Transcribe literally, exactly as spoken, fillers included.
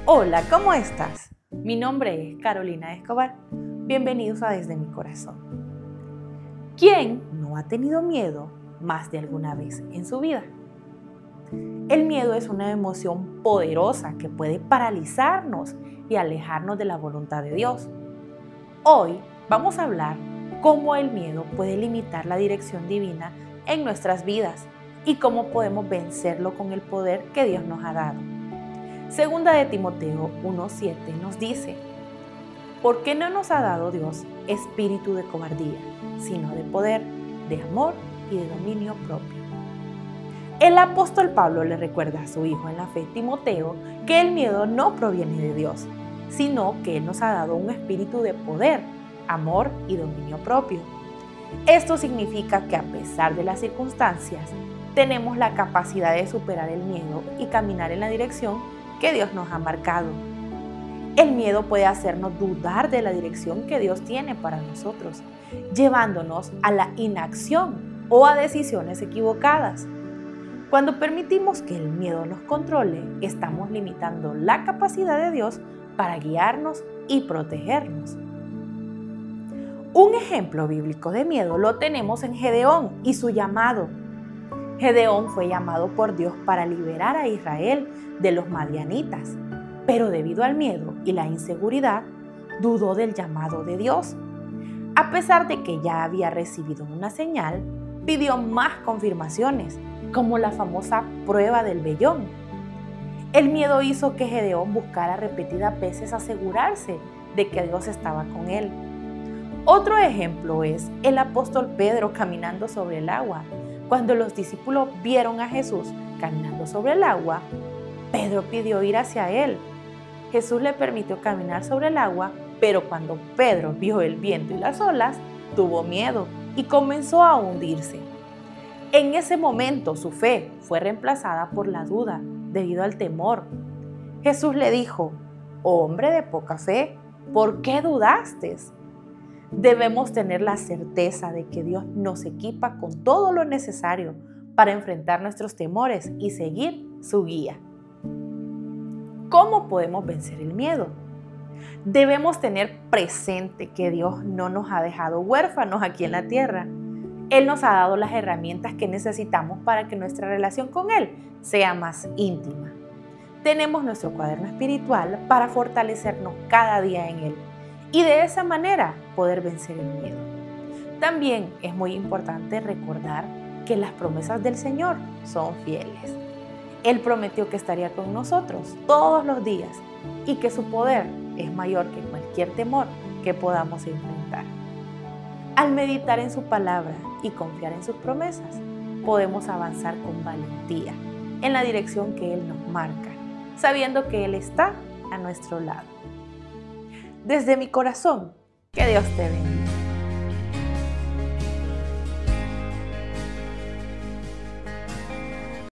Hola, ¿cómo estás? Mi nombre es Carolina Escobar. Bienvenidos a Desde mi Corazón. ¿Quién no ha tenido miedo más de alguna vez en su vida? El miedo es una emoción poderosa que puede paralizarnos y alejarnos de la voluntad de Dios. Hoy vamos a hablar cómo el miedo puede limitar la dirección divina en nuestras vidas y cómo podemos vencerlo con el poder que Dios nos ha dado. Segunda de Timoteo uno siete nos dice: ¿por qué no nos ha dado Dios espíritu de cobardía, sino de poder, de amor y de dominio propio? El apóstol Pablo le recuerda a su hijo en la fe, Timoteo, que el miedo no proviene de Dios, sino que Él nos ha dado un espíritu de poder, amor y dominio propio. Esto significa que a pesar de las circunstancias, tenemos la capacidad de superar el miedo y caminar en la dirección que Dios nos ha marcado. El miedo puede hacernos dudar de la dirección que Dios tiene para nosotros, llevándonos a la inacción o a decisiones equivocadas. Cuando permitimos que el miedo nos controle, estamos limitando la capacidad de Dios para guiarnos y protegernos. Un ejemplo bíblico de miedo lo tenemos en Gedeón y su llamado. Gedeón fue llamado por Dios para liberar a Israel de los madianitas, pero debido al miedo y la inseguridad, dudó del llamado de Dios. A pesar de que ya había recibido una señal, pidió más confirmaciones, como la famosa prueba del vellón. El miedo hizo que Gedeón buscara repetidas veces asegurarse de que Dios estaba con él. Otro ejemplo es el apóstol Pedro caminando sobre el agua. Cuando los discípulos vieron a Jesús caminando sobre el agua, Pedro pidió ir hacia él. Jesús le permitió caminar sobre el agua, pero cuando Pedro vio el viento y las olas, tuvo miedo y comenzó a hundirse. En ese momento su fe fue reemplazada por la duda debido al temor. Jesús le dijo: hombre de poca fe, ¿por qué dudaste? Debemos tener la certeza de que Dios nos equipa con todo lo necesario para enfrentar nuestros temores y seguir su guía. ¿Cómo podemos vencer el miedo? Debemos tener presente que Dios no nos ha dejado huérfanos aquí en la tierra. Él nos ha dado las herramientas que necesitamos para que nuestra relación con Él sea más íntima. Tenemos nuestro cuaderno espiritual para fortalecernos cada día en Él y de esa manera poder vencer el miedo. También es muy importante recordar que las promesas del Señor son fieles. Él prometió que estaría con nosotros todos los días y que su poder es mayor que cualquier temor que podamos enfrentar. Al meditar en su palabra y confiar en sus promesas, podemos avanzar con valentía en la dirección que Él nos marca, sabiendo que Él está a nuestro lado. Desde mi corazón, que Dios te bendiga.